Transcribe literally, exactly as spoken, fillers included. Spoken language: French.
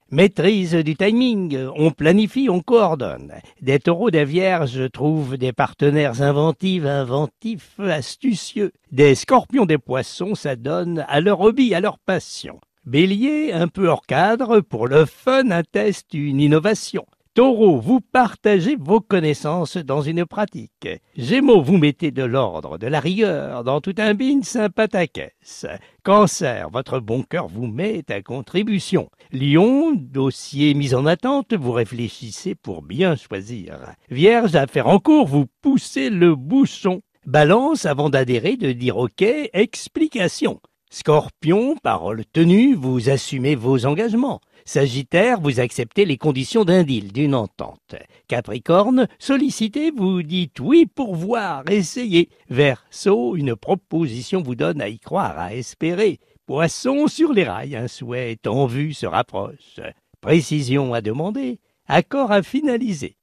Maîtrise du timing, on planifie, on coordonne. Des taureaux, des vierges trouvent des partenaires inventifs, inventifs, astucieux. Des scorpions, des poissons s'adonnent à leur hobby, à leur passion. Bélier, un peu hors cadre, pour le fun, un test, une innovation. Taureau, vous partagez vos connaissances dans une pratique. Gémeaux, vous mettez de l'ordre, de la rigueur dans tout un bin sympathique. Cancer, votre bon cœur vous met à contribution. Lion, dossier mis en attente, vous réfléchissez pour bien choisir. Vierge, affaire en cours, vous poussez le bouchon. Balance, avant d'adhérer, de dire OK, explication. Scorpion, parole tenue, vous assumez vos engagements. Sagittaire, vous acceptez les conditions d'un deal, d'une entente. Capricorne, sollicitez, vous dites oui pour voir, essayez. Verseau, une proposition vous donne à y croire, à espérer. Poisson, sur les rails, un souhait en vue se rapproche. Précision à demander, accord à finaliser.